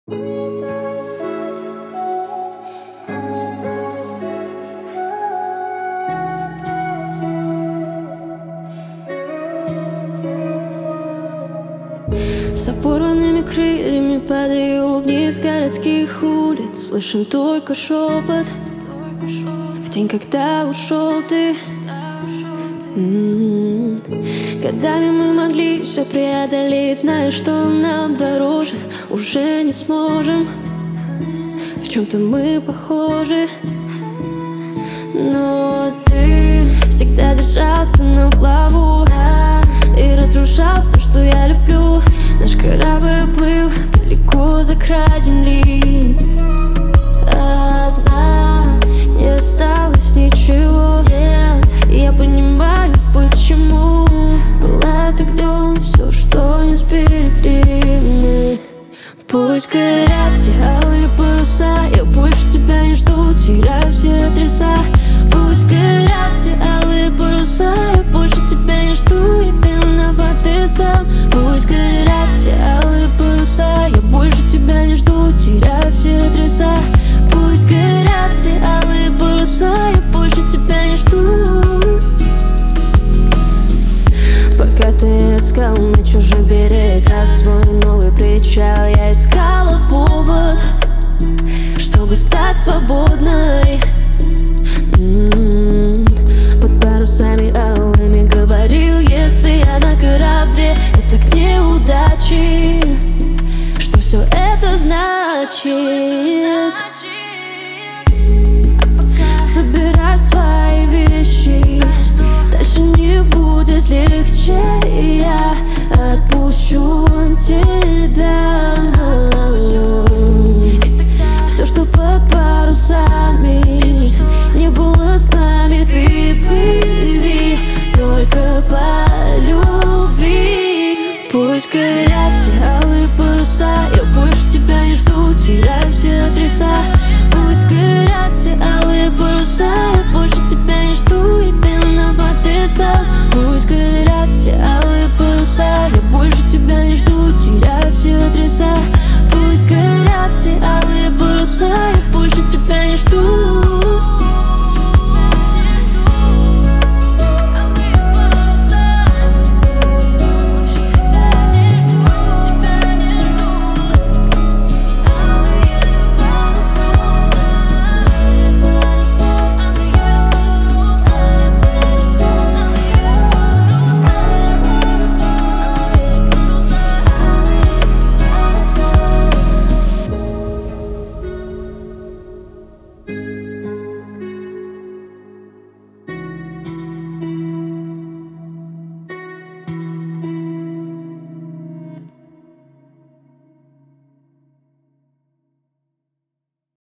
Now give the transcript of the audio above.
С опорванными крыльями падаю вниз городских улиц. Слышим только шепот в день, когда ушел ты. Годами мы могли все преодолеть, зная, что нам дороже, уже не сможем. В чем-то мы похожи, но ты всегда держался на плаву и разрушал все, что я люблю. Наш корабль плыл далеко за край земли. От нас не осталось ничего, нет. Я понимаю, почему пылает огнем все, что не сберегли мы. Пусть горят те алые паруса, я больше тебя не жду, теряю все адреса. Пусть горят те алые паруса, я больше тебя не жду, и виноват ты сам. Пусть горят те алые паруса, я больше тебя не жду, теряю все адреса. Пусть горят те алые паруса, я больше тебя не жду. Пока ты искал на чужих берегах свой новый причал, я искала повод, чтобы стать свободной. Под парусами алыми говорил, если я на корабле, это к неудаче. Что все это значит? Собирай свои вещи, дальше не будет легче. Я отпущу тебя.